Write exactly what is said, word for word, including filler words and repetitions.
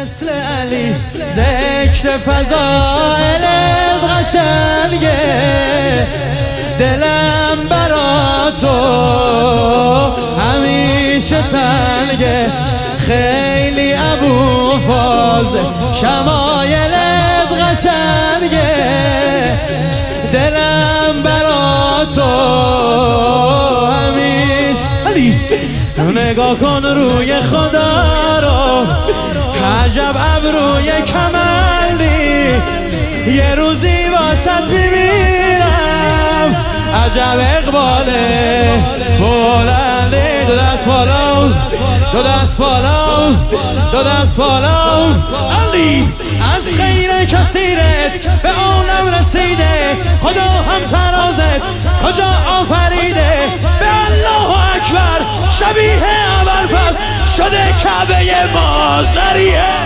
مثل علی ذکر فضائلت قشنگه، دلم برا تو همیشه تنگه. خیلی ابو فاز شمایلت قشنگه، دلم برا تو همیشه. نگاه کن روی خدا رو، عجب ابروی کمالی، یه روزی واسط میمیرم. عجب اقباله بلندی، دو دست بالا دو دست بالا دو دست بالا. علی از خیر کثیرت به اونم رسیده، خدا هم ترازت کجا آفریده. به الله اکبر شبیه ابوالفضل شده کعبه مازریه.